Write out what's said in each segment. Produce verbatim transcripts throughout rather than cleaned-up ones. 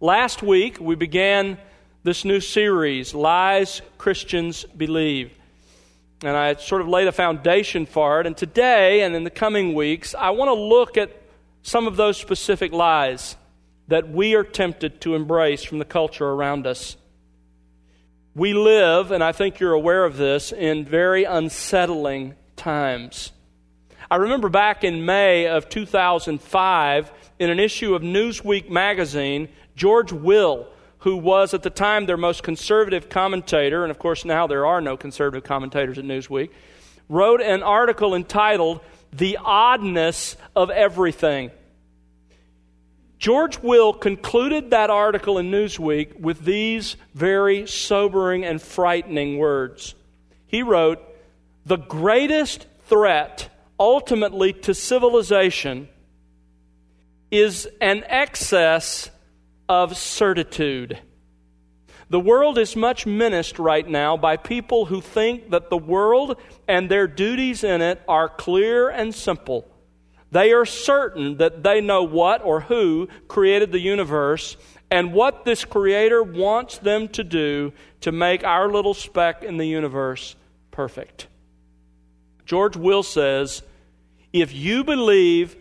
Last week, we began this new series, Lies Christians Believe. And I sort of laid a foundation for it. And today, and in the coming weeks, I want to look at some of those specific lies that we are tempted to embrace from the culture around us. We live, and I think you're aware of this, in very unsettling times. I remember back in May of two thousand five, in an issue of Newsweek magazine, George Will, who was at the time their most conservative commentator, and of course now there are no conservative commentators at Newsweek, wrote an article entitled, "The Oddness of Everything." George Will concluded that article in Newsweek with these very sobering and frightening words. He wrote, "The greatest threat ultimately to civilization is an excess of certitude. The world is much menaced right now by people who think that the world and their duties in it are clear and simple. They are certain that they know what or who created the universe and what this Creator wants them to do to make our little speck in the universe perfect." George Will says, if you believe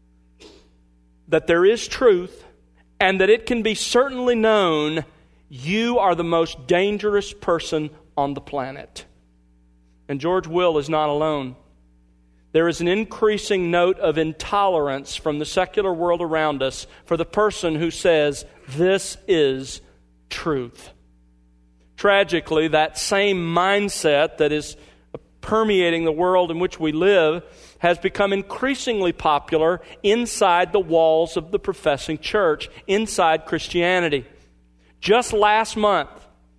that there is truth and that it can be certainly known, you are the most dangerous person on the planet. And George Will is not alone. There is an increasing note of intolerance from the secular world around us for the person who says, this is truth. Tragically, that same mindset that is permeating the world in which we live has become increasingly popular inside the walls of the professing church, inside Christianity. Just last month,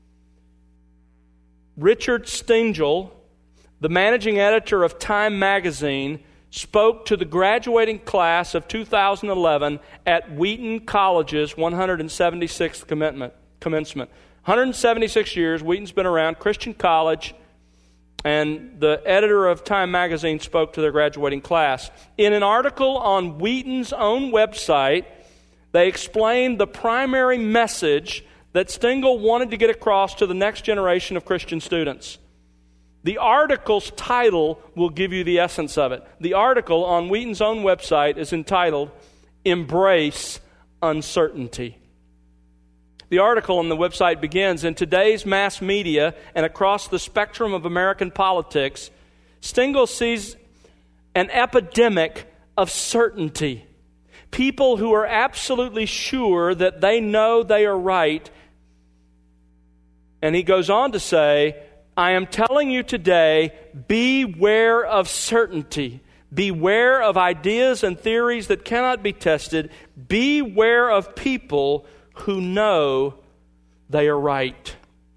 Richard Stengel, the managing editor of Time magazine, spoke to the graduating class of two thousand eleven at Wheaton College's one hundred seventy-sixth commencement. one hundred seventy-six years, Wheaton's been around, Christian college, and the editor of Time magazine spoke to their graduating class. In an article on Wheaton's own website, they explained the primary message that Stengel wanted to get across to the next generation of Christian students. The article's title will give you the essence of it. The article on Wheaton's own website is entitled, "Embrace Uncertainty." The article on the website begins, in today's mass media and across the spectrum of American politics, Stengel sees an epidemic of certainty. People who are absolutely sure that they know they are right. And he goes on to say, I am telling you today, beware of certainty. Beware of ideas and theories that cannot be tested. Beware of people who know they are right.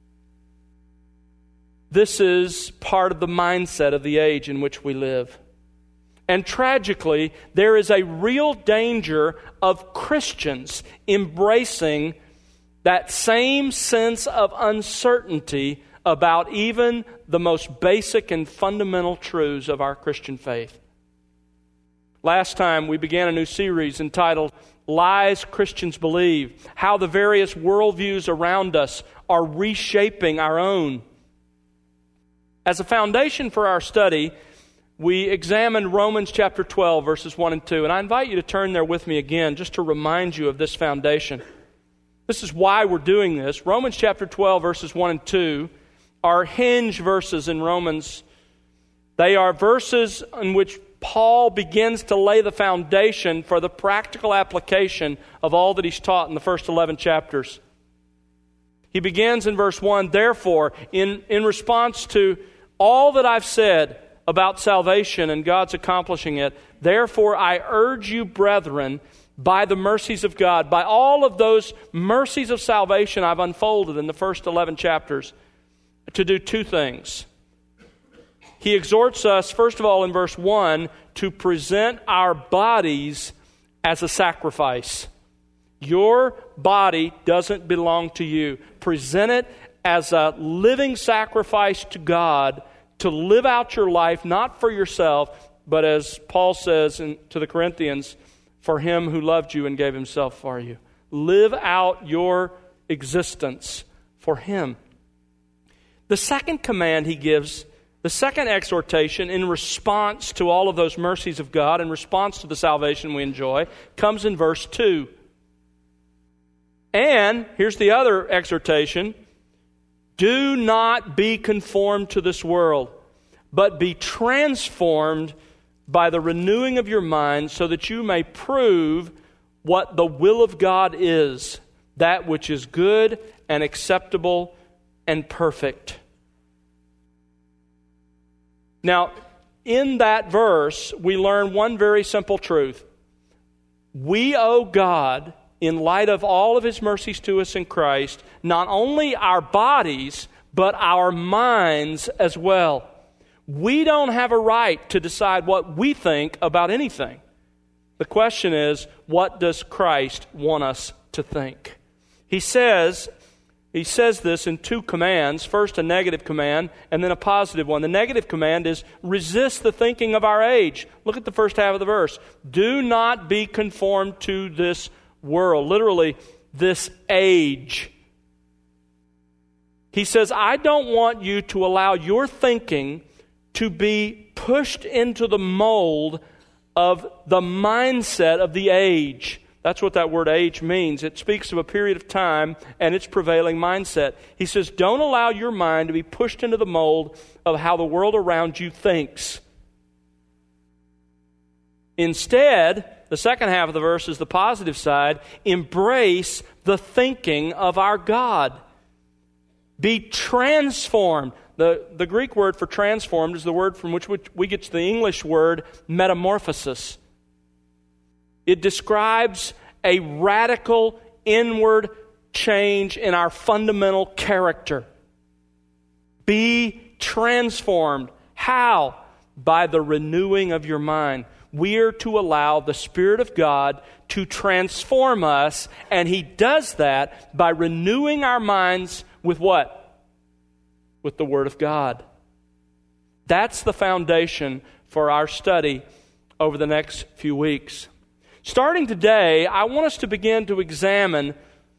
This is part of the mindset of the age in which we live. And tragically, there is a real danger of Christians embracing that same sense of uncertainty about even the most basic and fundamental truths of our Christian faith. Last time we began a new series entitled Lies Christians Believe, how the various worldviews around us are reshaping our own. As a foundation for our study, we examined Romans chapter twelve, verses one and two, and I invite you to turn there with me again just to remind you of this foundation. This is why we're doing this. Romans chapter twelve, verses one and two are hinge verses in Romans. They are verses in which Paul begins to lay the foundation for the practical application of all that he's taught in the first eleven chapters. He begins in verse one, therefore, in, in response to all that I've said about salvation and God's accomplishing it, therefore I urge you, brethren, by the mercies of God, by all of those mercies of salvation I've unfolded in the first eleven chapters, to do two things. He exhorts us, first of all, in verse one, to present our bodies as a sacrifice. Your body doesn't belong to you. Present it as a living sacrifice to God to live out your life, not for yourself, but as Paul says in, to the Corinthians, for Him who loved you and gave Himself for you. live out your existence for Him. The second command He gives, the second exhortation in response to all of those mercies of God, in response to the salvation we enjoy, comes in verse two. And, here's the other exhortation, do not be conformed to this world, but be transformed by the renewing of your mind, so that you may prove what the will of God is, that which is good and acceptable and perfect. Now, in that verse, we learn one very simple truth. We owe God, in light of all of His mercies to us in Christ, not only our bodies, but our minds as well. We don't have a right to decide what we think about anything. The question is, what does Christ want us to think? He says, he says this in two commands. First, a negative command, and then a positive one. The negative command is, resist the thinking of our age. Look at the first half of the verse. Do not be conformed to this world. Literally, this age. He says, I don't want you to allow your thinking to be pushed into the mold of the mindset of the age. That's what that word age means. It speaks of a period of time and its prevailing mindset. He says, don't allow your mind to be pushed into the mold of how the world around you thinks. Instead, the second half of the verse is the positive side. Embrace the thinking of our God. Be transformed. The, the Greek word for transformed is the word from which we get the English word metamorphosis. It describes a radical inward change in our fundamental character. Be transformed. How? By the renewing of your mind. We are to allow the Spirit of God to transform us, and He does that by renewing our minds with what? With the Word of God. That's the foundation for our study over the next few weeks. Starting today, I want us to begin to examine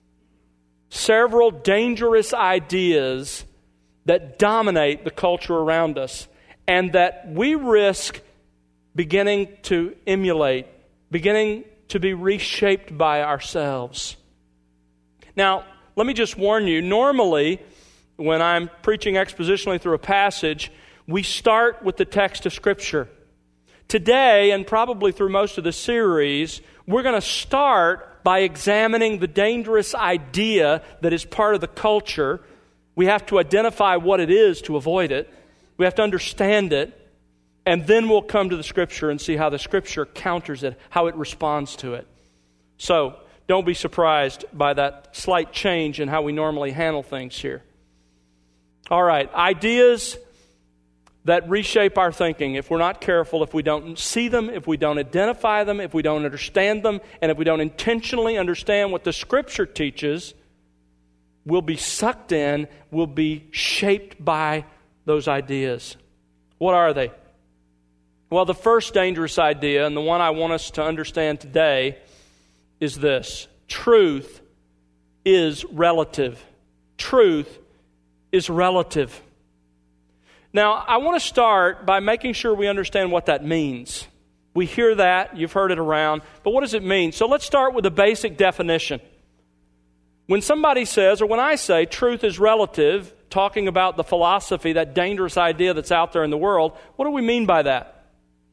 several dangerous ideas that dominate the culture around us and that we risk beginning to emulate, beginning to be reshaped by ourselves. Now, let me just warn you, normally, when I'm preaching expositionally through a passage, we start with the text of Scripture. Today, and probably through most of the series, we're going to start by examining the dangerous idea that is part of the culture. We have to identify what it is to avoid it. We have to understand it. And then we'll come to the Scripture and see how the Scripture counters it, how it responds to it. So, don't be surprised by that slight change in how we normally handle things here. All right, ideas that reshape our thinking. If we're not careful, if we don't see them, if we don't identify them, if we don't understand them, and if we don't intentionally understand what the Scripture teaches, we'll be sucked in, we'll be shaped by those ideas. What are they? Well, the first dangerous idea, and the one I want us to understand today, is this. Truth is relative. Truth is relative. Now, I want to start by making sure we understand what that means. We hear that, you've heard it around, but what does it mean? So let's start with a basic definition. When somebody says, or when I say truth is relative, talking about the philosophy, that dangerous idea that's out there in the world, what do we mean by that?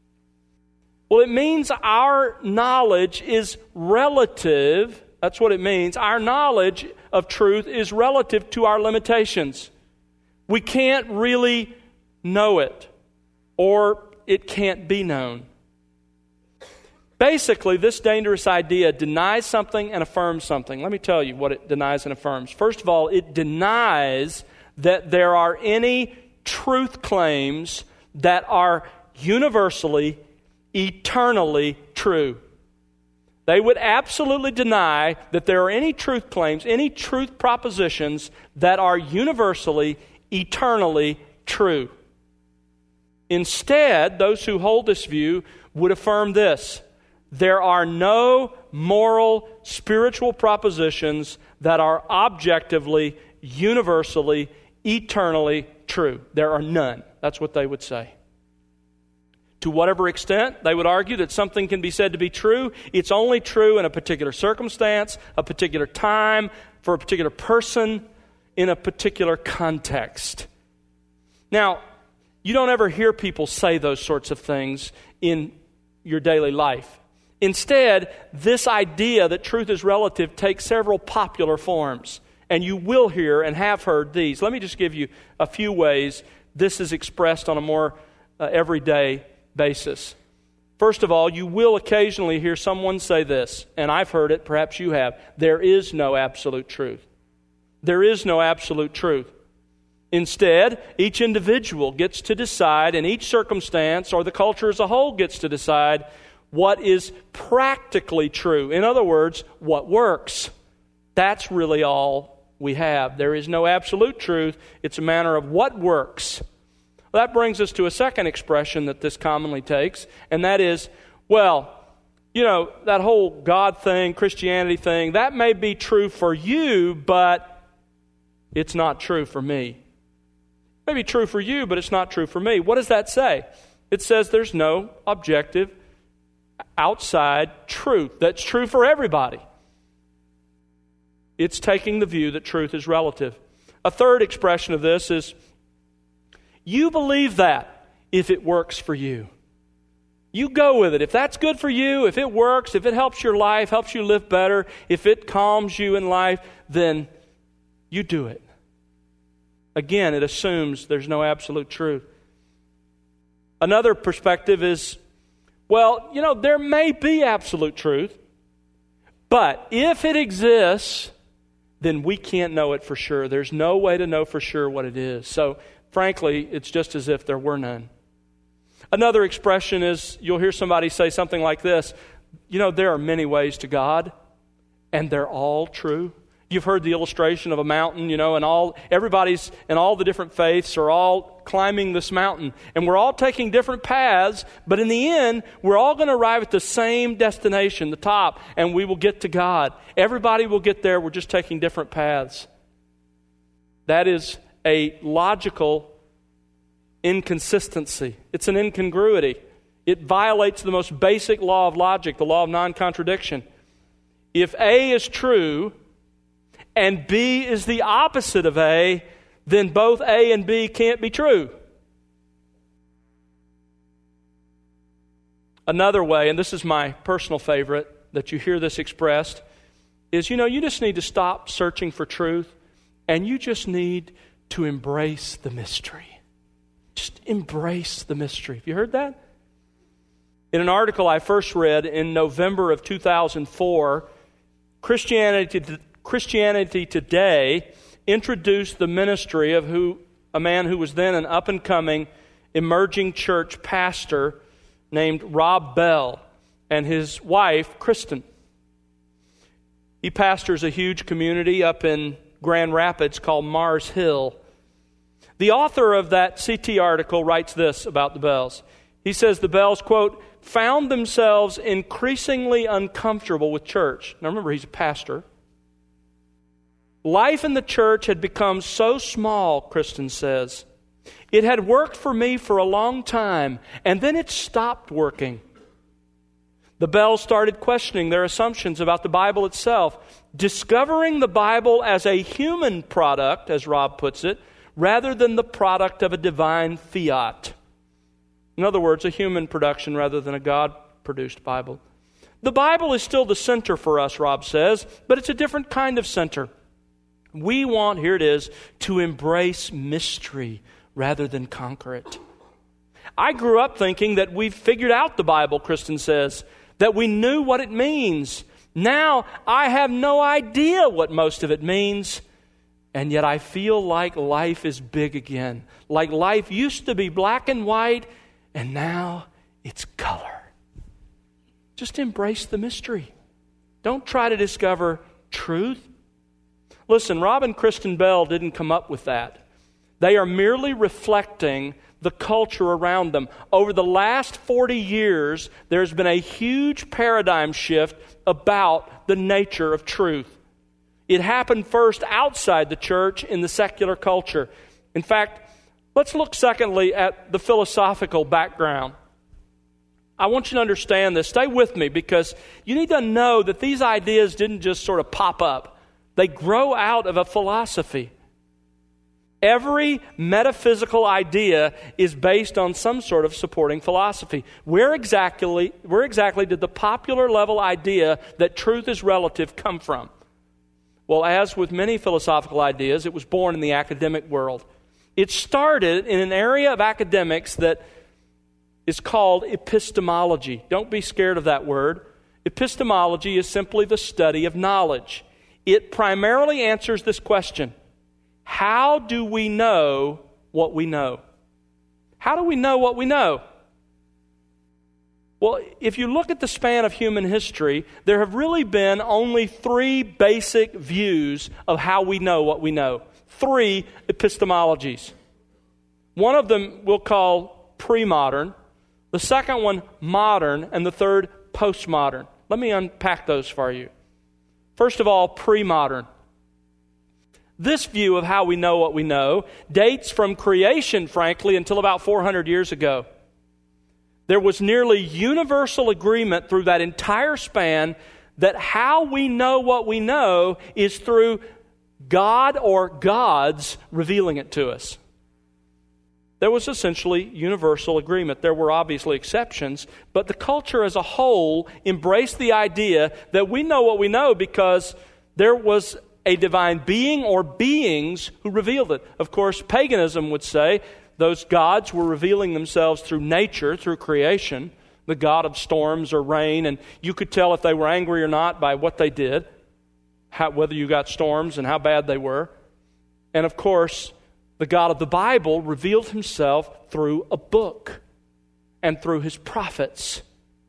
Well, it means our knowledge is relative. That's what it means. Our knowledge of truth is relative to our limitations. We can't really know it, or it can't be known. Basically, this dangerous idea denies something and affirms something. Let me tell you what it denies and affirms. First of all, it denies that there are any truth claims that are universally, eternally true. They would absolutely deny that there are any truth claims, any truth propositions that are universally, eternally true. Instead, those who hold this view would affirm this: there are no moral, spiritual propositions that are objectively, universally, eternally true. There are none. That's what they would say. To whatever extent they would argue that something can be said to be true, it's only true in a particular circumstance, a particular time, for a particular person, in a particular context. Now, you don't ever hear people say those sorts of things in your daily life. Instead, this idea that truth is relative takes several popular forms. And you will hear and have heard these. Let me just give you a few ways this is expressed on a more uh, everyday basis. First of all, you will occasionally hear someone say this, and I've heard it, perhaps you have. There is no absolute truth. There is no absolute truth. Instead, each individual gets to decide, in each circumstance, or the culture as a whole gets to decide, what is practically true. In other words, what works. That's really all we have. There is no absolute truth. It's a matter of what works. Well, that brings us to a second expression that this commonly takes, and that is, well, you know, that whole God thing, Christianity thing, that may be true for you, but it's not true for me. It may be true for you, but it's not true for me. What does that say? It says there's no objective outside truth that's true for everybody. It's taking the view that truth is relative. A third expression of this is, you believe that if it works for you. You go with it. If that's good for you, if it works, if it helps your life, helps you live better, if it calms you in life, then you do it. Again, it assumes there's no absolute truth. Another perspective is, well, you know, there may be absolute truth, but if it exists, then we can't know it for sure. There's no way to know for sure what it is. So, frankly, it's just as if there were none. Another expression is, you'll hear somebody say something like this, you know, there are many ways to God, and they're all true. You've heard the illustration of a mountain, you know, and all everybody's and all the different faiths are all climbing this mountain. And we're all taking different paths, but in the end, we're all going to arrive at the same destination, the top, and we will get to God. Everybody will get there. We're just taking different paths. That is a logical inconsistency. It's an incongruity. It violates the most basic law of logic, the law of non-contradiction. If A is true and B is the opposite of A, then both A and B can't be true. Another way, and this is my personal favorite, that you hear this expressed, is, you know, you just need to stop searching for truth and you just need to embrace the mystery. Just embrace the mystery. Have you heard that? In an article I first read in November of two thousand four, Christianity Christianity Today introduced the ministry of who a man who was then an up-and-coming emerging church pastor named Rob Bell and his wife, Kristen. He pastors a huge community up in Grand Rapids called Mars Hill. The author of that C T article writes this about the Bells. He says the Bells, quote, found themselves increasingly uncomfortable with church. Now remember, he's a pastor. Life in the church had become so small, Kristen says. It had worked for me for a long time, and then it stopped working. The Bells started questioning their assumptions about the Bible itself, discovering the Bible as a human product, as Rob puts it, rather than the product of a divine fiat. In other words, a human production rather than a God-produced Bible. The Bible is still the center for us, Rob says, but it's a different kind of center. We want, here it is, to embrace mystery rather than conquer it. I grew up thinking that we've figured out the Bible, Kristen says, that we knew what it means. Now I have no idea what most of it means, and yet I feel like life is big again. Like life used to be black and white, and now it's color. Just embrace the mystery. Don't try to discover truth. Listen, Rob and Kristen Bell didn't come up with that. They are merely reflecting the culture around them. Over the last forty years, there's been a huge paradigm shift about the nature of truth. It happened first outside the church in the secular culture. In fact, let's look secondly at the philosophical background. I want you to understand this. Stay with me, because you need to know that these ideas didn't just sort of pop up. They grow out of a philosophy. Every metaphysical idea is based on some sort of supporting philosophy. Where exactly, where exactly did the popular level idea that truth is relative come from? Well, as with many philosophical ideas, it was born in the academic world. It started in an area of academics that is called epistemology. Don't be scared of that word. Epistemology is simply the study of knowledge. It primarily answers this question: how do we know what we know? How do we know what we know? Well, if you look at the span of human history, there have really been only three basic views of how we know what we know. Three epistemologies. One of them we'll call pre-modern, the second one modern, and the third postmodern. Let me unpack those for you. First of all, pre-modern. This view of how we know what we know dates from creation, frankly, until about four hundred years ago. There was nearly universal agreement through that entire span that how we know what we know is through God or gods revealing it to us. There was essentially universal agreement. There were obviously exceptions, but the culture as a whole embraced the idea that we know what we know because there was a divine being or beings who revealed it. Of course, paganism would say those gods were revealing themselves through nature, through creation, the god of storms or rain, and you could tell if they were angry or not by what they did, how, whether you got storms and how bad they were. And of course, the God of the Bible revealed himself through a book and through his prophets.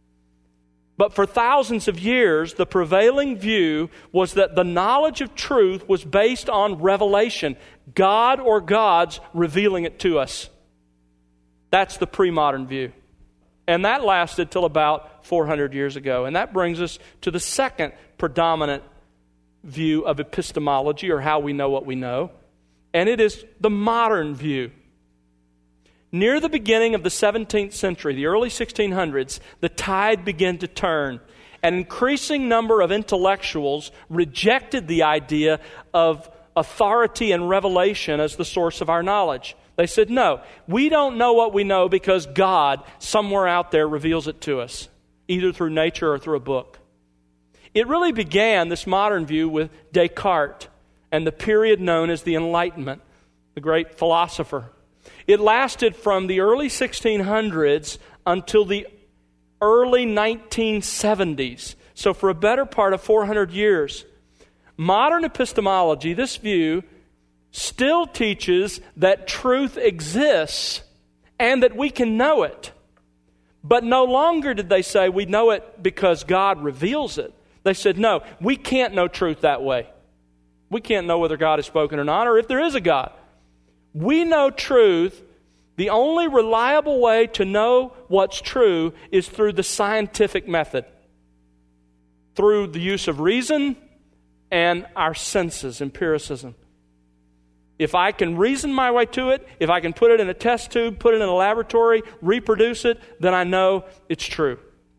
But for thousands of years, the prevailing view was that the knowledge of truth was based on revelation, God or gods revealing it to us. That's the pre-modern view. And that lasted till about four hundred years ago. And that brings us to the second predominant view of epistemology, or how we know what we know. And it is the modern view. Near the beginning of the seventeenth century, the early sixteen hundreds, the tide began to turn. An increasing number of intellectuals rejected the idea of authority and revelation as the source of our knowledge. They said, no, we don't know what we know because God, somewhere out there, reveals it to us, either through nature or through a book. It really began, this modern view, with Descartes and the period known as the Enlightenment, the great philosopher. It lasted from the early sixteen hundreds until the early nineteen seventies. So for a better part of four hundred years. Modern epistemology, this view, still teaches that truth exists and that we can know it. But no longer did they say we know it because God reveals it. They said, no, we can't know truth that way. We can't know whether God has spoken or not, or if there is a God. We know truth. The only reliable way to know what's true is through the scientific method, through the use of reason and our senses, empiricism. If I can reason my way to it, if I can put it in a test tube, put it in a laboratory, reproduce it, then I know it's true.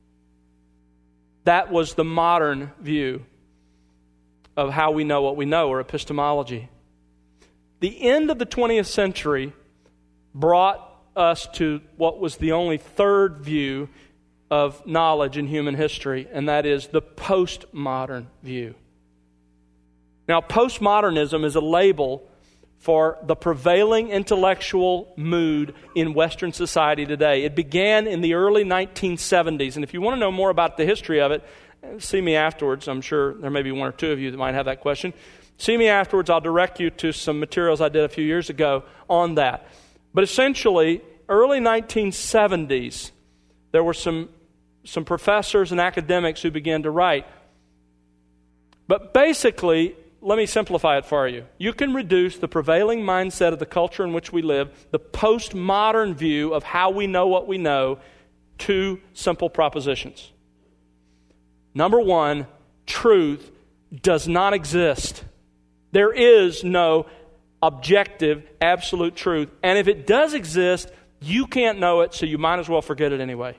That was the modern view of how we know what we know, or epistemology. The end of the twentieth century brought us to what was the only third view of knowledge in human history, and that is the postmodern view. Now, postmodernism is a label for the prevailing intellectual mood in Western society today. It began in the early nineteen seventies, and if you want to know more about the history of it, see me afterwards. I'm sure there may be one or two of you that might have that question. See me afterwards. I'll direct you to some materials I did a few years ago on that. But essentially, early nineteen seventies, there were some, some professors and academics who began to write. But basically, let me simplify it for you. You can reduce the prevailing mindset of the culture in which we live, the postmodern view of how we know what we know, to simple propositions. Number one, truth does not exist. There is no objective, absolute truth. And if it does exist, you can't know it, so you might as well forget it anyway.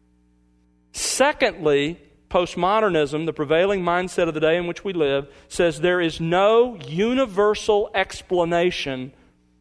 Secondly, postmodernism, the prevailing mindset of the day in which we live, says there is no universal explanation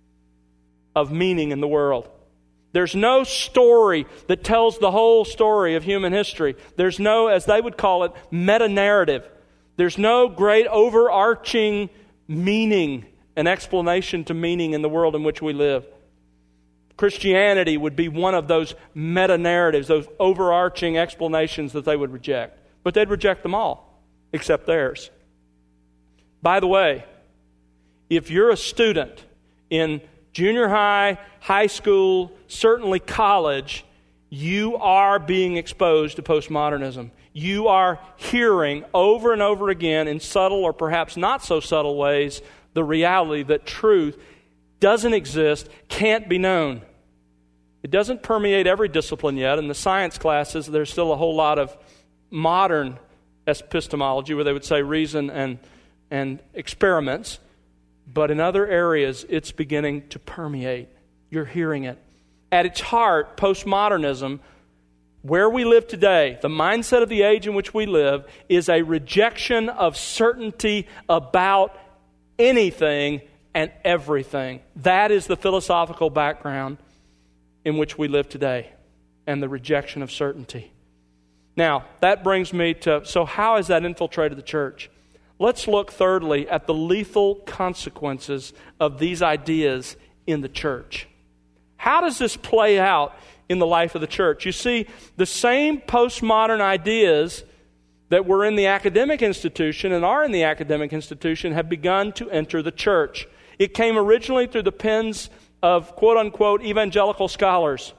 of meaning in the world. There's no story that tells the whole story of human history. There's no, as they would call it, meta-narrative. There's no great overarching meaning and explanation to meaning in the world in which we live. Christianity would be one of those meta-narratives, those overarching explanations that they would reject. But they'd reject them all, except theirs. By the way, if you're a student in junior high, high school, certainly college, you are being exposed to postmodernism. You are hearing over and over again in subtle or perhaps not so subtle ways the reality that truth doesn't exist, can't be known. It doesn't permeate every discipline yet. In the science classes, there's still a whole lot of modern epistemology where they would say reason and, and experiments. But in other areas, it's beginning to permeate. You're hearing it. At its heart, postmodernism, where we live today, the mindset of the age in which we live, is a rejection of certainty about anything and everything. That is the philosophical background in which we live today, and the rejection of certainty. Now, that brings me to, so how has that infiltrated the church? Let's look thirdly at the lethal consequences of these ideas in the church. How does this play out in the life of the church? You see, the same postmodern ideas that were in the academic institution and are in the academic institution have begun to enter the church. It came originally through the pens of quote-unquote evangelical scholars.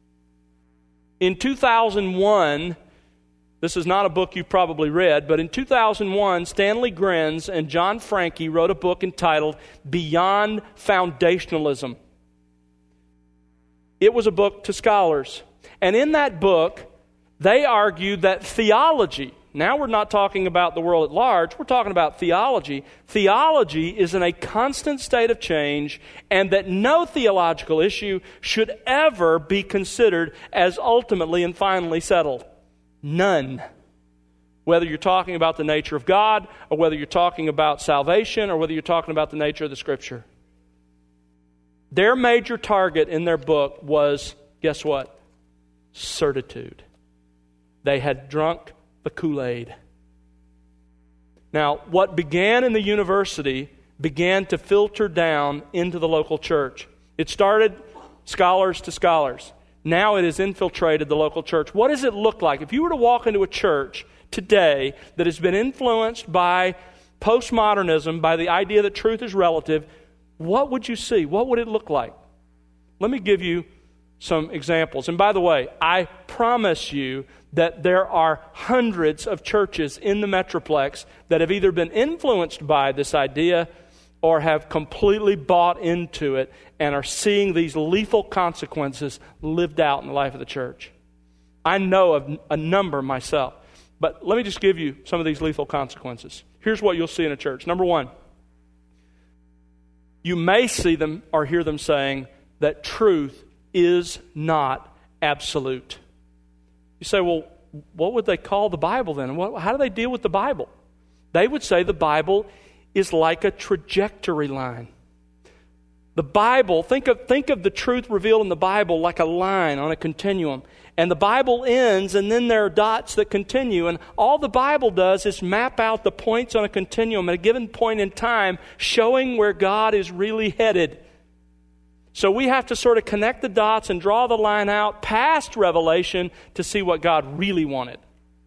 In two thousand one, this is not a book you've probably read, but in two thousand one, Stanley Grenz and John Franke wrote a book entitled Beyond Foundationalism. It was a book to scholars. And in that book, they argued that theology, now we're not talking about the world at large, we're talking about theology. Theology is in a constant state of change, and that no theological issue should ever be considered as ultimately and finally settled. None. Whether you're talking about the nature of God, or whether you're talking about salvation, or whether you're talking about the nature of the Scripture. Their major target in their book was, guess what? Certitude. They had drunk the Kool-Aid. Now, what began in the university began to filter down into the local church. It started scholars to scholars. Now it has infiltrated the local church. What does it look like? If you were to walk into a church today that has been influenced by postmodernism, by the idea that truth is relative, what would you see? What would it look like? Let me give you some examples. And by the way, I promise you that there are hundreds of churches in the Metroplex that have either been influenced by this idea or have completely bought into it and are seeing these lethal consequences lived out in the life of the church. I know of a number myself. But let me just give you some of these lethal consequences. Here's what you'll see in a church. Number one, you may see them or hear them saying that truth is not absolute. You say, well, what would they call the Bible then? What, how do they deal with the Bible? They would say the Bible is like a trajectory line. The Bible, think of, think of the truth revealed in the Bible like a line on a continuum. And the Bible ends, and then there are dots that continue. And all the Bible does is map out the points on a continuum at a given point in time, showing where God is really headed. So we have to sort of connect the dots and draw the line out past Revelation to see what God really wanted.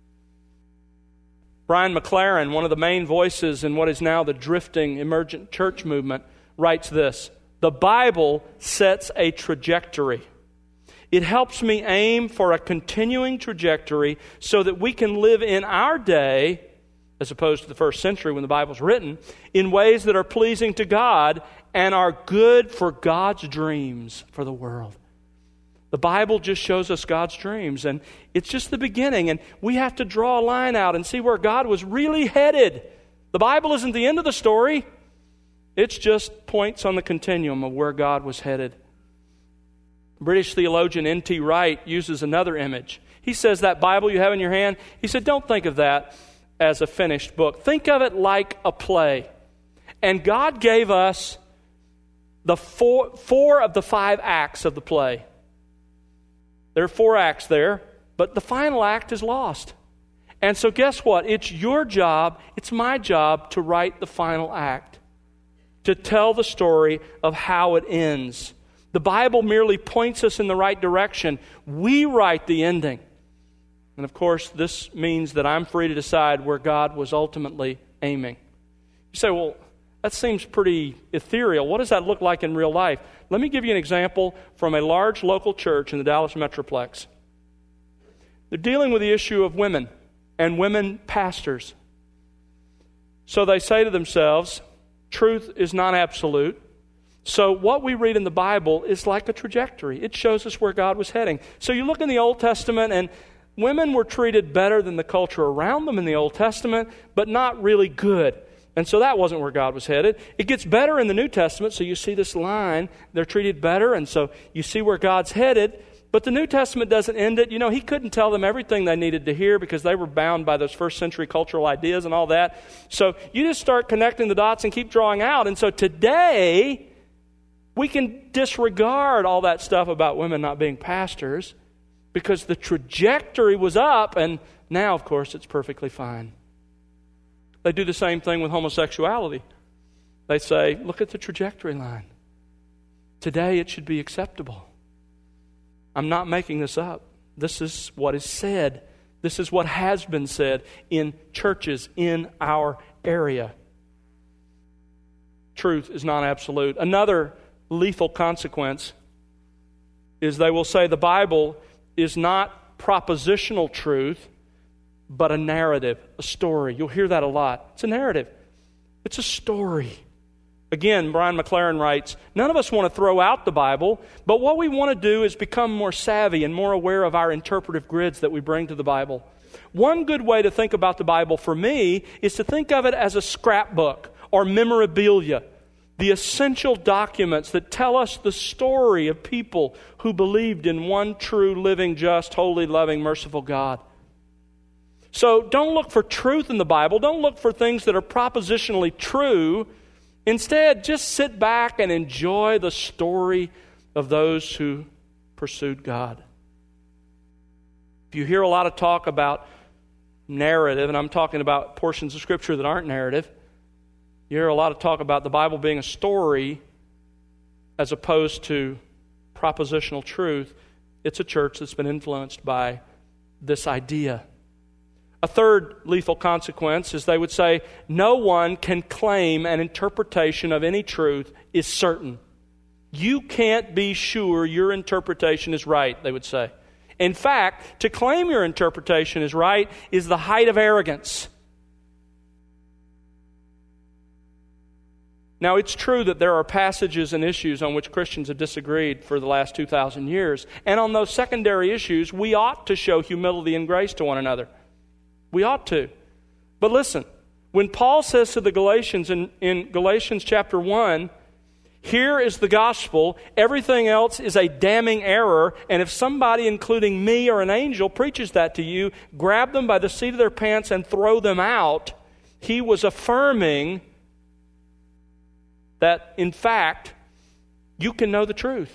Brian McLaren, one of the main voices in what is now the drifting emergent church movement, writes this: the Bible sets a trajectory. It helps me aim for a continuing trajectory so that we can live in our day as opposed to the first century when the Bible's written, in ways that are pleasing to God and are good for God's dreams for the world. The Bible just shows us God's dreams, and it's just the beginning, and we have to draw a line out and see where God was really headed. The Bible isn't the end of the story. It's just points on the continuum of where God was headed. British theologian N T Wright uses another image. He says that Bible you have in your hand, he said, don't think of that as a finished book. Think of it like a play. And God gave us the four, four of the five acts of the play. There are four acts there, but the final act is lost. And so guess what? It's your job, it's my job to write the final act, to tell the story of how it ends. The Bible merely points us in the right direction. We write the ending. And of course, this means that I'm free to decide where God was ultimately aiming. You say, well, that seems pretty ethereal. What does that look like in real life? Let me give you an example from a large local church in the Dallas Metroplex. They're dealing with the issue of women and women pastors. So they say to themselves, truth is not absolute. So what we read in the Bible is like a trajectory. It shows us where God was heading. So you look in the Old Testament, and women were treated better than the culture around them in the Old Testament, but not really good. And so that wasn't where God was headed. It gets better in the New Testament, so you see this line. They're treated better, and so you see where God's headed. But the New Testament doesn't end it. You know, he couldn't tell them everything they needed to hear because they were bound by those first century cultural ideas and all that. So you just start connecting the dots and keep drawing out. And so today, we can disregard all that stuff about women not being pastors because the trajectory was up, and now, of course, it's perfectly fine. They do the same thing with homosexuality. They say, look at the trajectory line. Today it should be acceptable. I'm not making this up. This is what is said. This is what has been said in churches in our area. Truth is not absolute. Another lethal consequence is they will say the Bible is not propositional truth, but a narrative, a story. You'll hear that a lot. It's a narrative. It's a story. Again, Brian McLaren writes, none of us want to throw out the Bible, but what we want to do is become more savvy and more aware of our interpretive grids that we bring to the Bible. One good way to think about the Bible for me is to think of it as a scrapbook or memorabilia, the essential documents that tell us the story of people who believed in one true, living, just, holy, loving, merciful God. So don't look for truth in the Bible. Don't look for things that are propositionally true. Instead, just sit back and enjoy the story of those who pursued God. If you hear a lot of talk about narrative, and I'm talking about portions of Scripture that aren't narrative, you hear a lot of talk about the Bible being a story as opposed to propositional truth. It's a church that's been influenced by this idea. A third lethal consequence is they would say, no one can claim an interpretation of any truth is certain. You can't be sure your interpretation is right, they would say. In fact, to claim your interpretation is right is the height of arrogance. Now, it's true that there are passages and issues on which Christians have disagreed for the last two thousand years. And on those secondary issues, we ought to show humility and grace to one another. We ought to. But listen, when Paul says to the Galatians in, in Galatians chapter one, here is the gospel, everything else is a damning error, and if somebody, including me or an angel, preaches that to you, grab them by the seat of their pants and throw them out, he was affirming that, in fact, you can know the truth.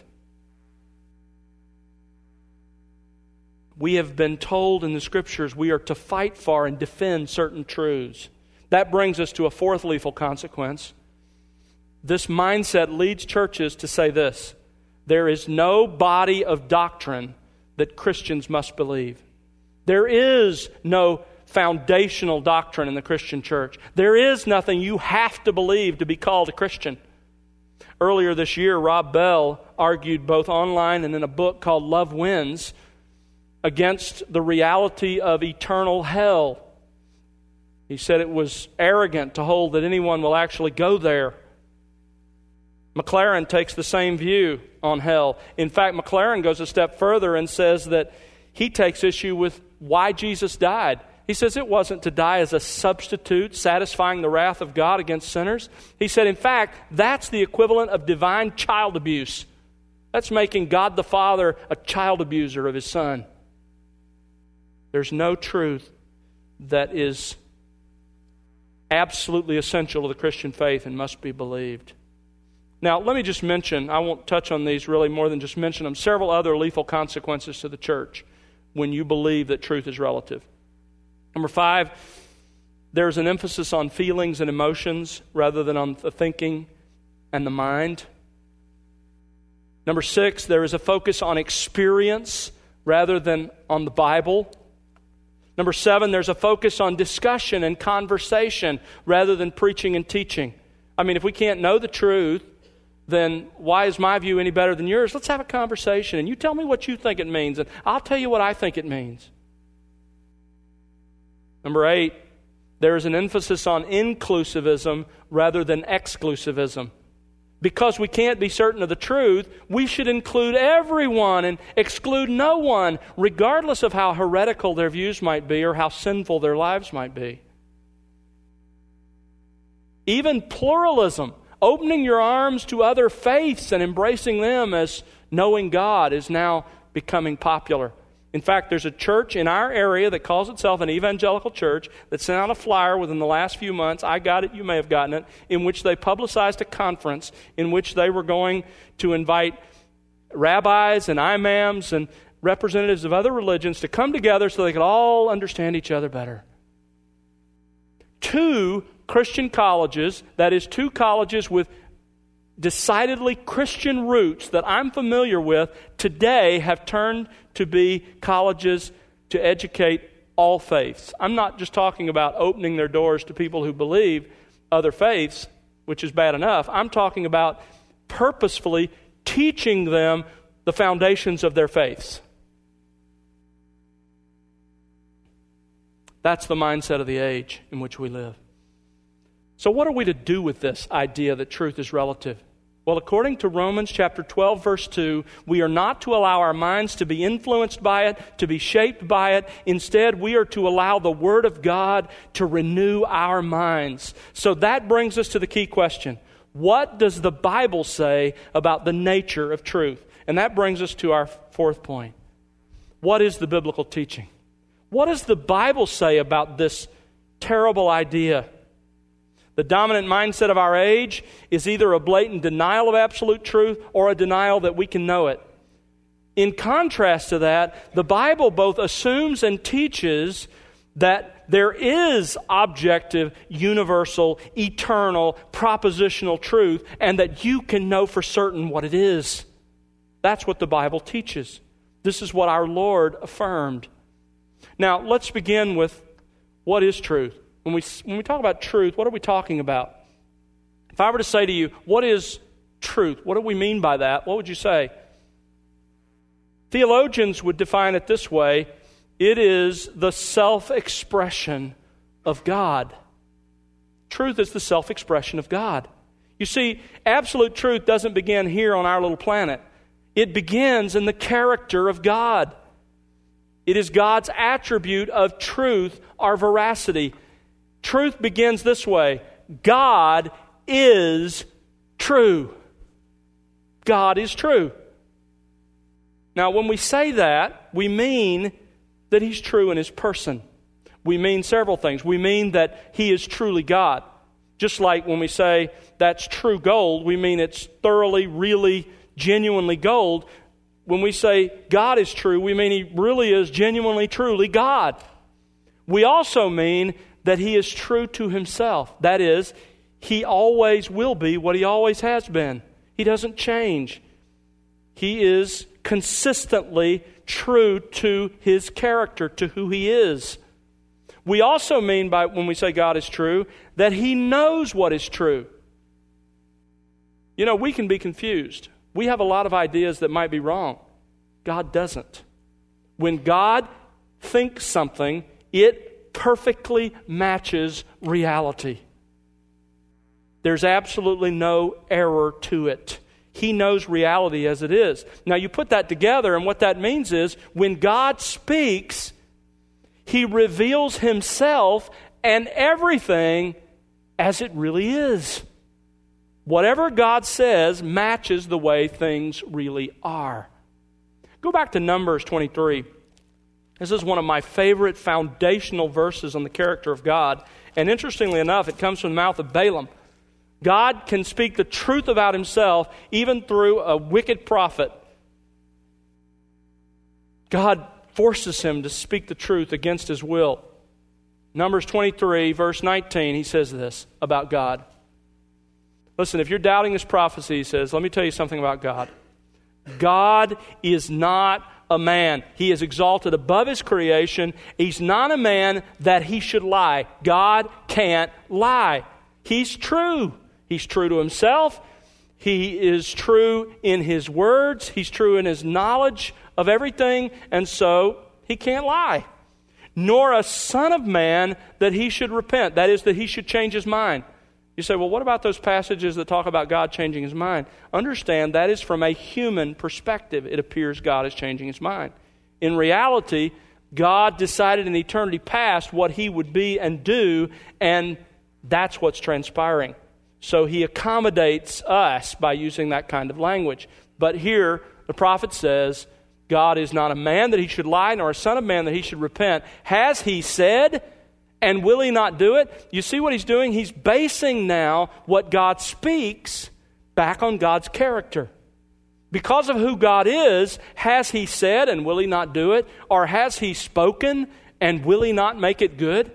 We have been told in the Scriptures we are to fight for and defend certain truths. That brings us to a fourth lethal consequence. This mindset leads churches to say this: there is no body of doctrine that Christians must believe. There is no foundational doctrine in the Christian church. There is nothing you have to believe to be called a Christian. Earlier this year, Rob Bell argued both online and in a book called Love Wins against the reality of eternal hell. He said it was arrogant to hold that anyone will actually go there. Maclaren takes the same view on hell. In fact, Maclaren goes a step further and says that he takes issue with why Jesus died. He says it wasn't to die as a substitute, satisfying the wrath of God against sinners. He said, in fact, that's the equivalent of divine child abuse. That's making God the Father a child abuser of His Son. There's no truth that is absolutely essential to the Christian faith and must be believed. Now, let me just mention, I won't touch on these really more than just mention them, several other lethal consequences to the church when you believe that truth is relative. Number five, there's an emphasis on feelings and emotions rather than on the thinking and the mind. Number six, there is a focus on experience rather than on the Bible. Number seven, there's a focus on discussion and conversation rather than preaching and teaching. I mean, if we can't know the truth, then why is my view any better than yours? Let's have a conversation, and you tell me what you think it means, and I'll tell you what I think it means. Number eight, there is an emphasis on inclusivism rather than exclusivism. Because we can't be certain of the truth, we should include everyone and exclude no one, regardless of how heretical their views might be or how sinful their lives might be. Even pluralism, opening your arms to other faiths and embracing them as knowing God, is now becoming popular. In fact, there's a church in our area that calls itself an evangelical church that sent out a flyer within the last few months. I got it, you may have gotten it, in which they publicized a conference in which they were going to invite rabbis and imams and representatives of other religions to come together so they could all understand each other better. Two Christian colleges, that is, two colleges with decidedly Christian roots that I'm familiar with, today have turned to be colleges to educate all faiths. I'm not just talking about opening their doors to people who believe other faiths, which is bad enough. I'm talking about purposefully teaching them the foundations of their faiths. That's the mindset of the age in which we live. So what are we to do with this idea that truth is relative? Well, according to Romans chapter twelve, verse two, we are not to allow our minds to be influenced by it, to be shaped by it. Instead, we are to allow the Word of God to renew our minds. So that brings us to the key question. What does the Bible say about the nature of truth? And that brings us to our fourth point. What is the biblical teaching? What does the Bible say about this terrible idea? The dominant mindset of our age is either a blatant denial of absolute truth or a denial that we can know it. In contrast to that, the Bible both assumes and teaches that there is objective, universal, eternal, propositional truth, and that you can know for certain what it is. That's what the Bible teaches. This is what our Lord affirmed. Now, let's begin with what is truth. When we, when we talk about truth, what are we talking about? If I were to say to you, what is truth? What do we mean by that? What would you say? Theologians would define it this way. It is the self-expression of God. Truth is the self-expression of God. You see, absolute truth doesn't begin here on our little planet. It begins in the character of God. It is God's attribute of truth, our veracity. Truth begins this way. God is true. God is true. Now, when we say that, we mean that He's true in His person. We mean several things. We mean that He is truly God. Just like when we say that's true gold, we mean it's thoroughly, really, genuinely gold. When we say God is true, we mean He really is genuinely, truly God. We also mean that He is true to Himself. That is, He always will be what He always has been. He doesn't change. He is consistently true to His character, to who He is. We also mean by when we say God is true, that He knows what is true. You know, we can be confused. We have a lot of ideas that might be wrong. God doesn't. When God thinks something, it perfectly matches reality. There's absolutely no error to it. He knows reality as it is. Now you put that together, and what that means is when God speaks, He reveals Himself and everything as it really is. Whatever God says matches the way things really are. Go back to Numbers twenty-three. This is one of my favorite foundational verses on the character of God. And interestingly enough, it comes from the mouth of Balaam. God can speak the truth about Himself even through a wicked prophet. God forces him to speak the truth against his will. Numbers twenty-three, verse nineteen, he says this about God. Listen, if you're doubting this prophecy, he says, let me tell you something about God. God is not a man. He is exalted above His creation. He's not a man that He should lie. God can't lie. He's true. He's true to Himself. He is true in His words. He's true in His knowledge of everything. And so He can't lie. Nor a son of man that He should repent. That is, that He should change His mind. You say, well, what about those passages that talk about God changing His mind? Understand, that is from a human perspective. It appears God is changing His mind. In reality, God decided in eternity past what He would be and do, and that's what's transpiring. So He accommodates us by using that kind of language. But here, the prophet says, God is not a man that He should lie, nor a son of man that He should repent. Has He said, and will He not do it? You see what He's doing? He's basing now what God speaks back on God's character. Because of who God is, has He said and will He not do it? Or has He spoken and will He not make it good?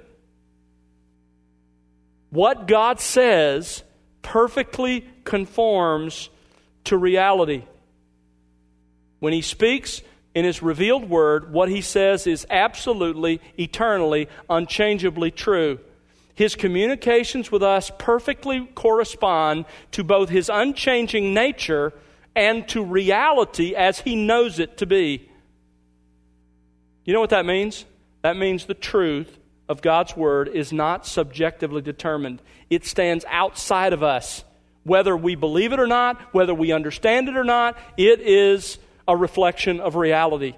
What God says perfectly conforms to reality. When He speaks in His revealed word, what He says is absolutely, eternally, unchangeably true. His communications with us perfectly correspond to both His unchanging nature and to reality as He knows it to be. You know what that means? That means the truth of God's Word is not subjectively determined. It stands outside of us. Whether we believe it or not, whether we understand it or not, it is a reflection of reality.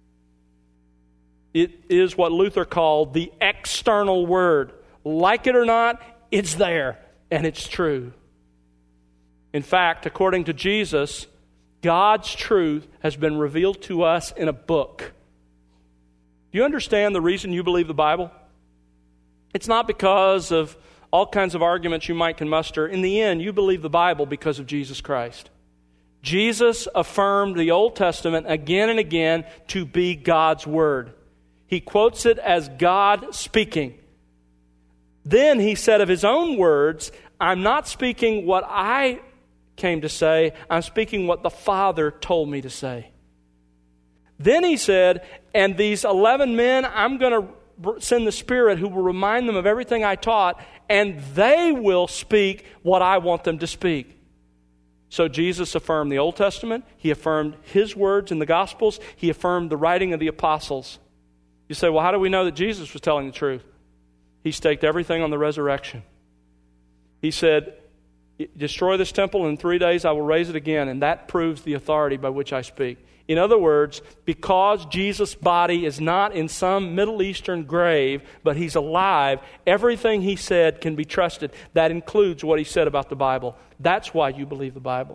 It is what Luther called the external Word. Like it or not, it's there, and it's true. In fact, according to Jesus, God's truth has been revealed to us in a book. Do you understand the reason you believe the Bible? It's not because of all kinds of arguments you might can muster. In the end, you believe the Bible because of Jesus Christ. Jesus affirmed the Old Testament again and again to be God's Word. He quotes it as God speaking. Then He said of His own words, I'm not speaking what I came to say, I'm speaking what the Father told me to say. Then He said, and these eleven men, I'm going to send the Spirit who will remind them of everything I taught, and they will speak what I want them to speak. So Jesus affirmed the Old Testament. He affirmed His words in the Gospels. He affirmed the writing of the apostles. You say, well, how do we know that Jesus was telling the truth? He staked everything on the resurrection. He said, destroy this temple, and in three days I will raise it again, and that proves the authority by which I speak. In other words, because Jesus' body is not in some Middle Eastern grave, but He's alive, everything He said can be trusted. That includes what He said about the Bible. That's why you believe the Bible.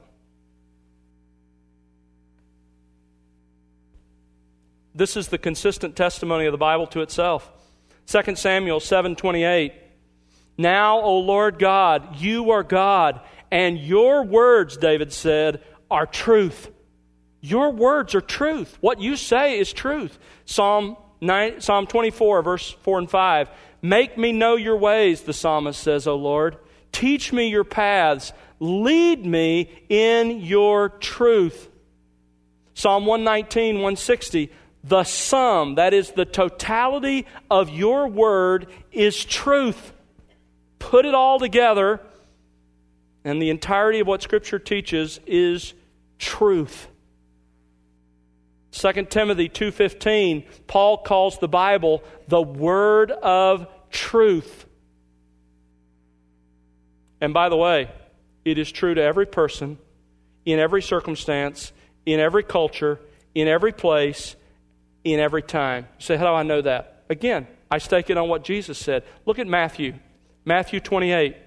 This is the consistent testimony of the Bible to itself. Second Samuel seven twenty-eight. Now, O Lord God, You are God, and Your words, David said, are truth. Your words are truth. What you say is truth. Psalm nine, Psalm twenty-four, verse four and five. Make me know Your ways, the psalmist says, O Lord. Teach me Your paths. Lead me in Your truth. Psalm one nineteen, one sixty. The sum, that is the totality of Your word, is truth. Put it all together, and the entirety of what Scripture teaches is truth. Second Timothy two fifteen, Paul calls the Bible the Word of truth. And by the way, it is true to every person, in every circumstance, in every culture, in every place, in every time. You say, how do I know that? Again, I stake it on what Jesus said. Look at Matthew. Matthew twenty-eight.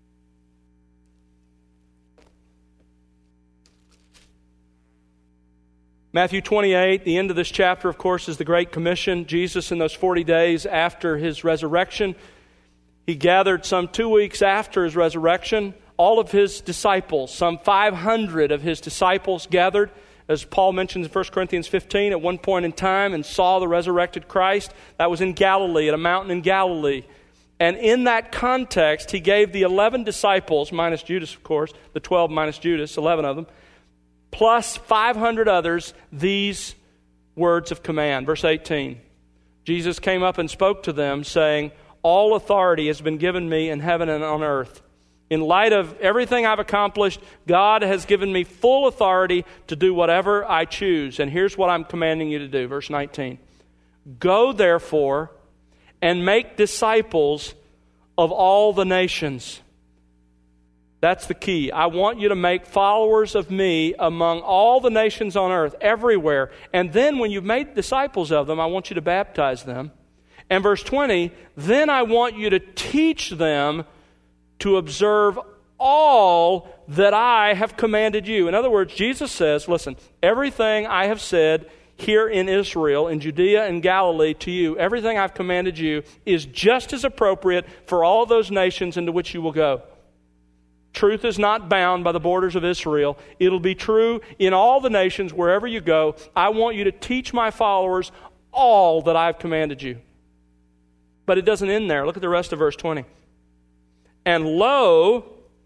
Matthew twenty-eight, the end of this chapter, of course, is the Great Commission. Jesus, in those forty days after his resurrection, he gathered some two weeks after his resurrection, all of his disciples, some five hundred of his disciples gathered, as Paul mentions in First Corinthians fifteen, at one point in time, and saw the resurrected Christ. That was in Galilee, at a mountain in Galilee. And in that context, he gave the eleven disciples, minus Judas, of course, the twelve minus Judas, eleven of them, plus five hundred others, these words of command. Verse eighteen, Jesus came up and spoke to them, saying, all authority has been given me in heaven and on earth. In light of everything I've accomplished, God has given me full authority to do whatever I choose. And here's what I'm commanding you to do. Verse nineteen. Go, therefore, and make disciples of all the nations. That's the key. I want you to make followers of me among all the nations on earth, everywhere. And then when you've made disciples of them, I want you to baptize them. And verse twenty, then I want you to teach them to observe all that I have commanded you. In other words, Jesus says, listen, everything I have said here in Israel, in Judea and Galilee to you, everything I've commanded you is just as appropriate for all those nations into which you will go. Truth is not bound by the borders of Israel. It'll be true in all the nations wherever you go. I want you to teach my followers all that I've commanded you. But it doesn't end there. Look at the rest of verse twenty. And lo,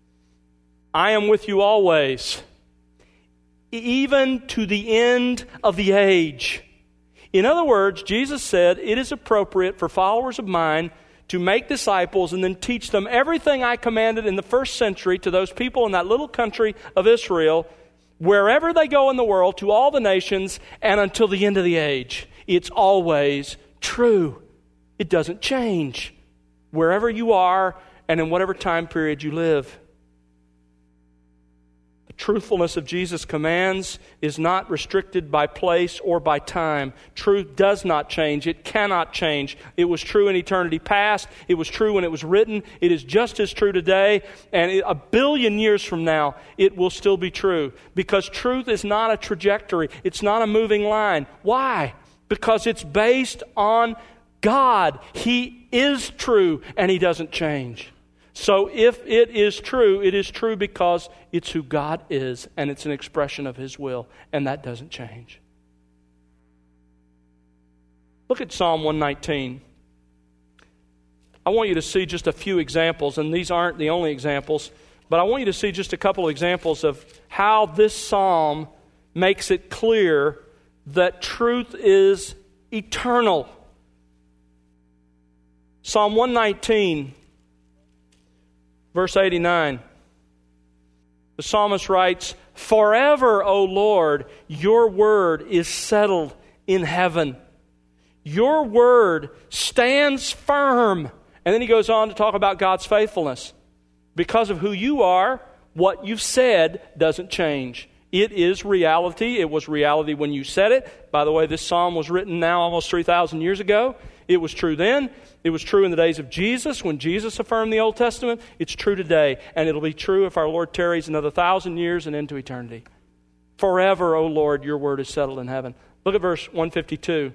I am with you always, even to the end of the age. In other words, Jesus said it is appropriate for followers of mine to make disciples and then teach them everything I commanded in the first century to those people in that little country of Israel, wherever they go in the world, to all the nations, and until the end of the age. It's always true. It doesn't change wherever you are and in whatever time period you live. The truthfulness of Jesus' commands is not restricted by place or by time. Truth does not change. It cannot change. It was true in eternity past. It was true when it was written. It is just as true today. And a billion years from now, it will still be true. Because truth is not a trajectory. It's not a moving line. Why? Because it's based on God. He is true and He doesn't change. So if it is true, it is true because it's who God is and it's an expression of His will, and that doesn't change. Look at Psalm one nineteen. I want you to see just a few examples, and these aren't the only examples, but I want you to see just a couple of examples of how this psalm makes it clear that truth is eternal. Psalm one nineteen, verse eighty-nine. The psalmist writes, forever, O Lord, your word is settled in heaven. Your word stands firm. And then he goes on to talk about God's faithfulness. Because of who you are, what you've said doesn't change. It is reality. It was reality when you said it. By the way, this psalm was written now almost three thousand years ago. It was true then. It was true in the days of Jesus when Jesus affirmed the Old Testament. It's true today. And it'll be true if our Lord tarries another thousand years and into eternity. Forever, O Lord, your word is settled in heaven. Look at verse one fifty-two.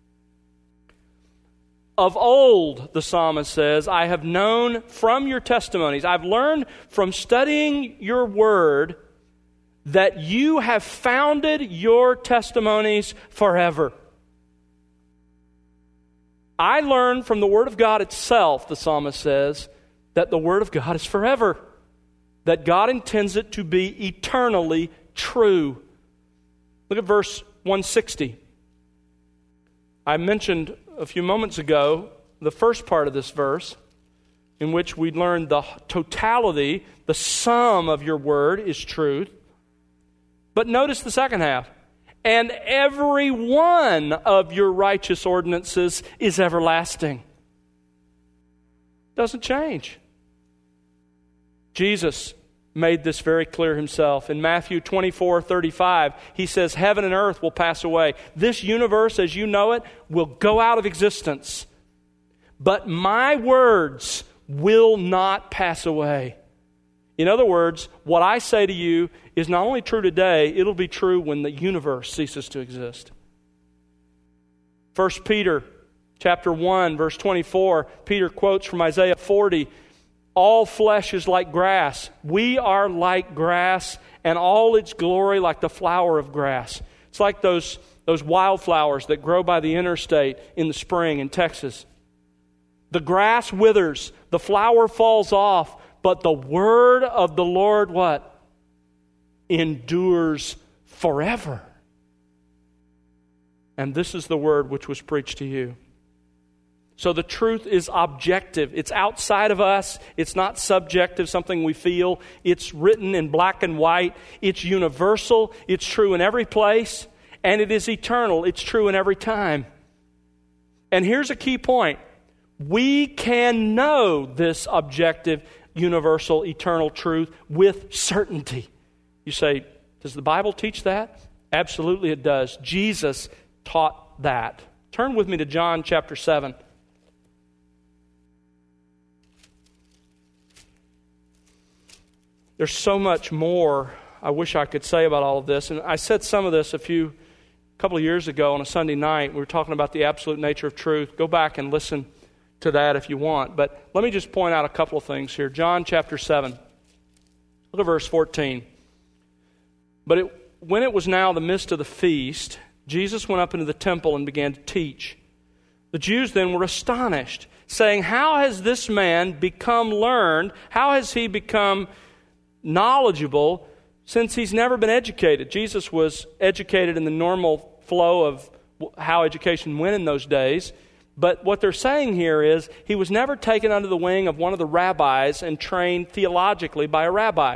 Of old, the psalmist says, I have known from your testimonies, I've learned from studying your word that you have founded your testimonies forever. I learned from the Word of God itself, the psalmist says, that the Word of God is forever. That God intends it to be eternally true. Look at verse one sixty. I mentioned a few moments ago the first part of this verse, in which we learned the totality, the sum of your Word is truth. But notice the second half. and every one of your righteous ordinances is everlasting. Doesn't change. Jesus made this very clear himself. In Matthew twenty-four thirty-five, he says, heaven and earth will pass away. This universe, as you know it, will go out of existence. But my words will not pass away. In other words, what I say to you is not only true today, it'll be true when the universe ceases to exist. First Peter chapter one, verse twenty-four, Peter quotes from Isaiah forty, all flesh is like grass. We are like grass, and all its glory like the flower of grass. It's like those, those wildflowers that grow by the interstate in the spring in Texas. The grass withers, the flower falls off, but the word of the Lord, what? Endures forever. And this is the word which was preached to you. So the truth is objective. It's outside of us. It's not subjective, something we feel. It's written in black and white. It's universal. It's true in every place. And it is eternal. It's true in every time. And here's a key point. We can know this objective, universal, eternal truth with certainty. You say, does the Bible teach that? Absolutely it does. Jesus taught that. Turn with me to John chapter seven. There's so much more I wish I could say about all of this. And I said some of this a few, a couple of years ago on a Sunday night. We were talking about the absolute nature of truth. Go back and listen to that if you want. But let me just point out a couple of things here. John chapter seven. Look at verse fourteen. But it, when it was now the midst of the feast, Jesus went up into the temple and began to teach. The Jews then were astonished, saying, how has this man become learned? How has he become knowledgeable since he's never been educated? Jesus was educated in the normal flow of how education went in those days. But what they're saying here is he was never taken under the wing of one of the rabbis and trained theologically by a rabbi.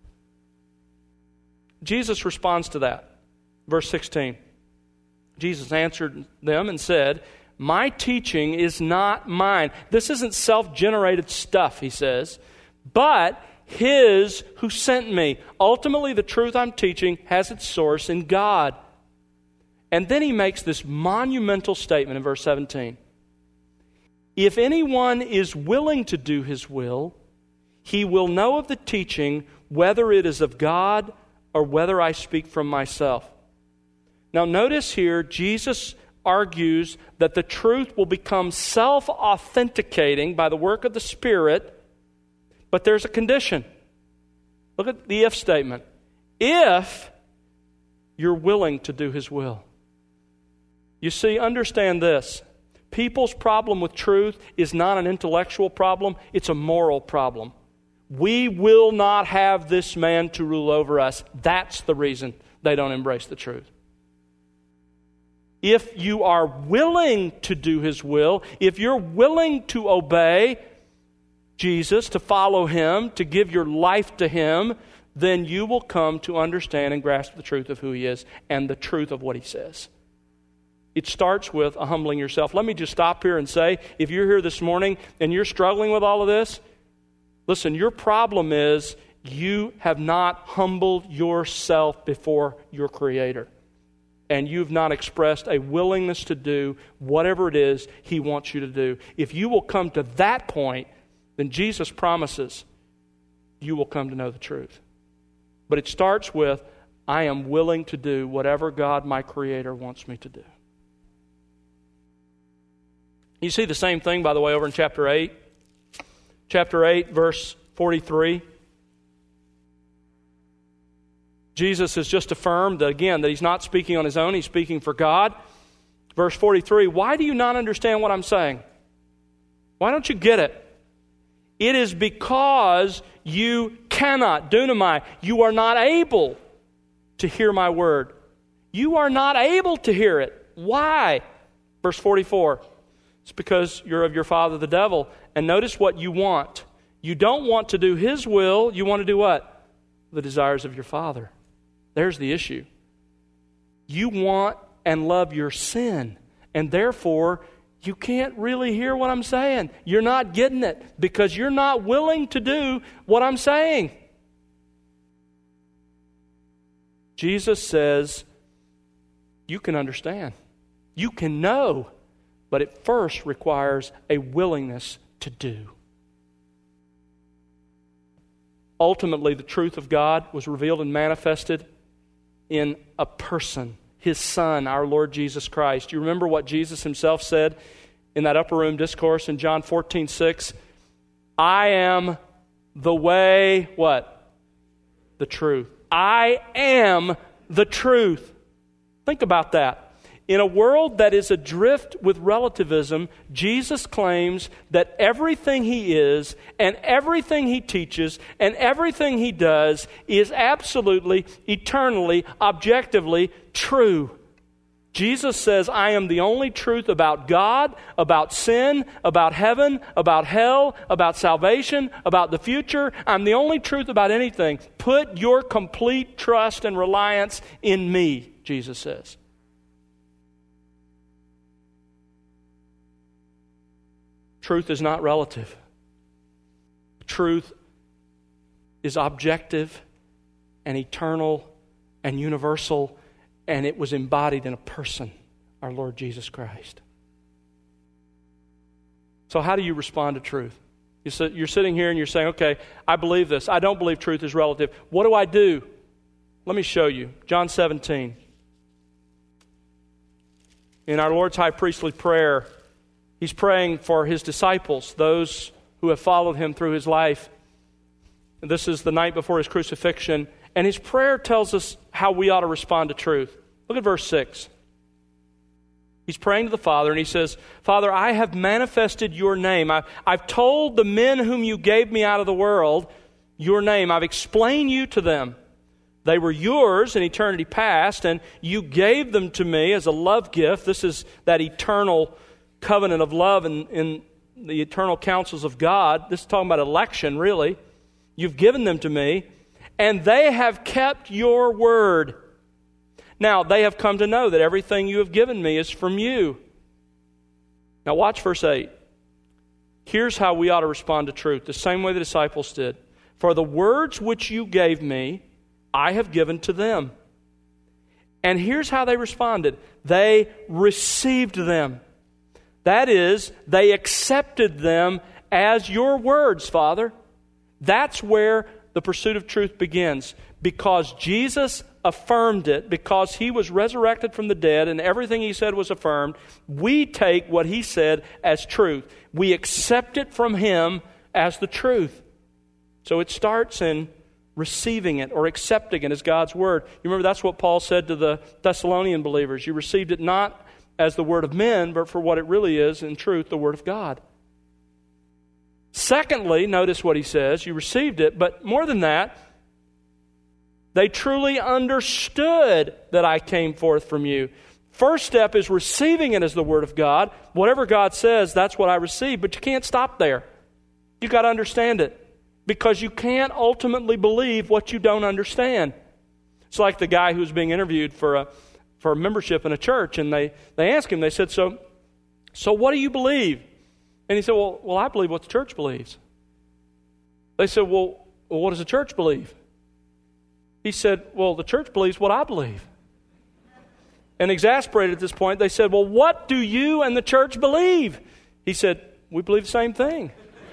Jesus responds to that. Verse sixteen. Jesus answered them and said, my teaching is not mine. This isn't self-generated stuff, he says, but His who sent me. Ultimately, the truth I'm teaching has its source in God. And then he makes this monumental statement in verse seventeen. If anyone is willing to do his will, he will know of the teaching, whether it is of God or whether I speak from myself. Now notice here, Jesus argues that the truth will become self-authenticating by the work of the Spirit, but there's a condition. Look at the if statement. If you're willing to do His will. You see, understand this. People's problem with truth is not an intellectual problem, it's a moral problem. We will not have this man to rule over us. That's the reason they don't embrace the truth. If you are willing to do His will, if you're willing to obey Jesus, to follow Him, to give your life to Him, then you will come to understand and grasp the truth of who He is and the truth of what He says. It starts with a humbling yourself. Let me just stop here and say, if you're here this morning and you're struggling with all of this, listen, your problem is you have not humbled yourself before your Creator. And you've not expressed a willingness to do whatever it is He wants you to do. If you will come to that point, then Jesus promises you will come to know the truth. But it starts with, I am willing to do whatever God, my Creator, wants me to do. You see the same thing, by the way, over in chapter eight. Chapter eight, verse forty-three. Jesus has just affirmed that, again, that He's not speaking on His own, He's speaking for God. Verse forty-three, why do you not understand what I'm saying? Why don't you get it? It is because you cannot, dunamai, you are not able to hear my word. You are not able to hear it. Why? Verse forty-four, it's because you're of your father the devil. And notice what you want. You don't want to do his will, you want to do what? The desires of your father. There's the issue. you want and love your sin. And therefore, you can't really hear what I'm saying. You're not getting it because you're not willing to do what I'm saying. Jesus says, you can understand. You can know. But it first requires a willingness to do. Ultimately, the truth of God was revealed and manifested in a person, His Son, our Lord Jesus Christ. You remember what Jesus Himself said in that upper room discourse in John fourteen six? I am the way, what? The truth. I am the truth. Think about that. In a world that is adrift with relativism, Jesus claims that everything He is and everything He teaches and everything He does is absolutely, eternally, objectively true. Jesus says, I am the only truth about God, about sin, about heaven, about hell, about salvation, about the future. I'm the only truth about anything. Put your complete trust and reliance in me, Jesus says. Truth is not relative. Truth is objective and eternal and universal, and it was embodied in a person, our Lord Jesus Christ. So how do you respond to truth? You're sitting here and you're saying, okay, I believe this. I don't believe truth is relative. What do I do? Let me show you. John seventeen. In our Lord's high priestly prayer, He's praying for His disciples, those who have followed Him through His life. And this is the night before His crucifixion. And His prayer tells us how we ought to respond to truth. Look at verse six. He's praying to the Father and He says, Father, I have manifested your name. I, I've told the men whom you gave me out of the world your name. I've explained you to them. They were yours in eternity past, and you gave them to me as a love gift. This is that eternal covenant of love in, in the eternal counsels of God. This is talking about election, really. You've given them to me, and they have kept your word. Now, they have come to know that everything you have given me is from you. Now, watch verse eight. Here's how we ought to respond to truth, the same way the disciples did. For the words which you gave me, I have given to them. And here's how they responded. They received them. That is, they accepted them as your words, Father. That's where the pursuit of truth begins. Because Jesus affirmed it, because He was resurrected from the dead and everything He said was affirmed, we take what He said as truth. We accept it from Him as the truth. So it starts in receiving it or accepting it as God's word. You remember that's what Paul said to the Thessalonian believers. You received it not as the word of men, but for what it really is, in truth, the word of God. Secondly, notice what he says, you received it, but more than that, they truly understood that I came forth from you. First step is receiving it as the word of God. Whatever God says, that's what I receive, but you can't stop there. You've got to understand it, because you can't ultimately believe what you don't understand. It's like the guy who's being interviewed for a for membership in a church, and they, they asked him, they said, so, so what do you believe? And he said, well, well, I believe what the church believes. They said, well, well, what does the church believe? He said, well, the church believes what I believe. And exasperated at this point, they said, well, what do you and the church believe? He said, we believe the same thing.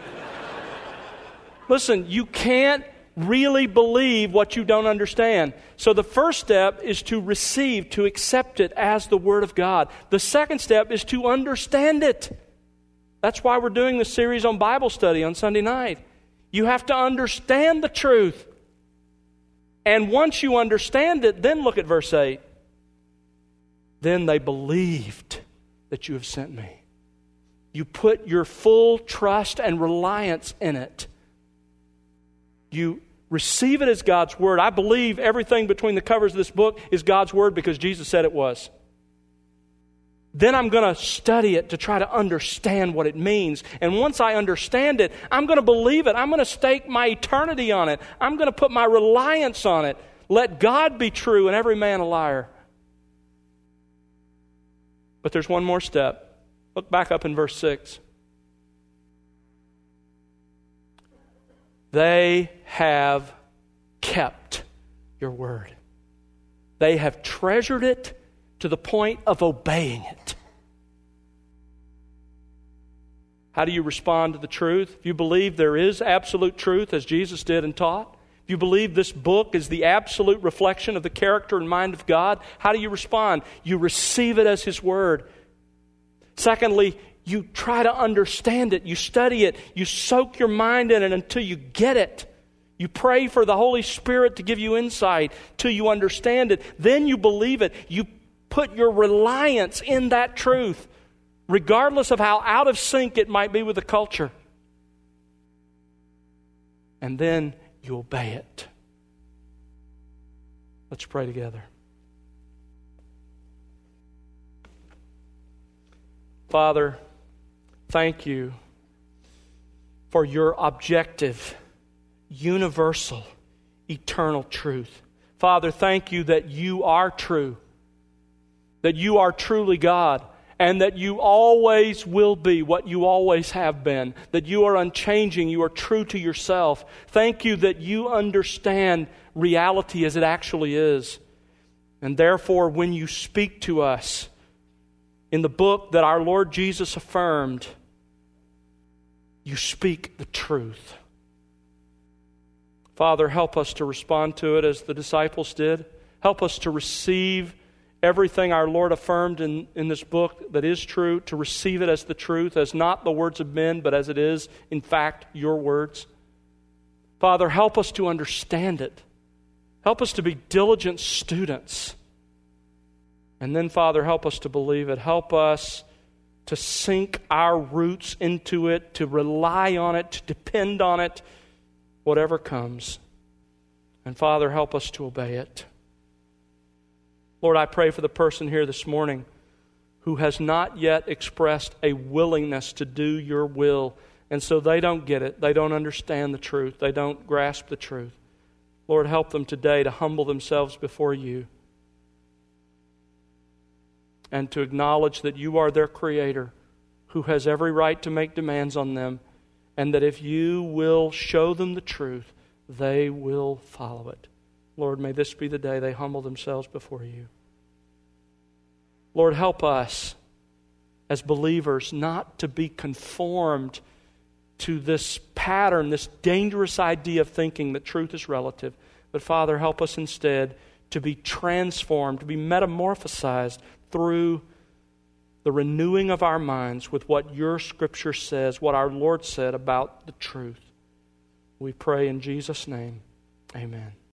Listen, you can't really believe what you don't understand. So the first step is to receive, to accept it as the Word of God. The second step is to understand it. That's why we're doing this series on Bible study on Sunday night. You have to understand the truth. And once you understand it, then look at verse eight. Then they believed that you have sent me. You put your full trust and reliance in it. You receive it as God's Word. I believe everything between the covers of this book is God's Word because Jesus said it was. Then I'm going to study it to try to understand what it means. And once I understand it, I'm going to believe it. I'm going to stake my eternity on it. I'm going to put my reliance on it. Let God be true and every man a liar. But there's one more step. Look back up in verse six. They have kept your word. They have treasured it to the point of obeying it. How do you respond to the truth? If you believe there is absolute truth, as Jesus did and taught, if you believe this book is the absolute reflection of the character and mind of God, how do you respond? You receive it as His word. Secondly, you try to understand it. You study it. You soak your mind in it until you get it. You pray for the Holy Spirit to give you insight till you understand it. Then you believe it. You put your reliance in that truth, regardless of how out of sync it might be with the culture. And then you obey it. Let's pray together. Father, thank you for your objective, universal, eternal truth. Father, thank you that you are true, that you are truly God, and that you always will be what you always have been, that you are unchanging, you are true to yourself. Thank you that you understand reality as it actually is. And therefore, when you speak to us in the book that our Lord Jesus affirmed, you speak the truth. Father, help us to respond to it as the disciples did. Help us to receive everything our Lord affirmed in, in this book that is true, to receive it as the truth, as not the words of men, but as it is, in fact, your words. Father, help us to understand it. Help us to be diligent students. And then, Father, help us to believe it. Help us to sink our roots into it, to rely on it, to depend on it, whatever comes. And Father, help us to obey it. Lord, I pray for the person here this morning who has not yet expressed a willingness to do your will, and so they don't get it. They don't understand the truth. They don't grasp the truth. Lord, help them today to humble themselves before you and to acknowledge that you are their Creator who has every right to make demands on them, and that if you will show them the truth, they will follow it. Lord, may this be the day they humble themselves before you. Lord, help us as believers not to be conformed to this pattern, this dangerous idea of thinking that truth is relative. But Father, help us instead to be transformed, to be metamorphosized through the renewing of our minds with what your Scripture says, what our Lord said about the truth. We pray in Jesus' name. Amen.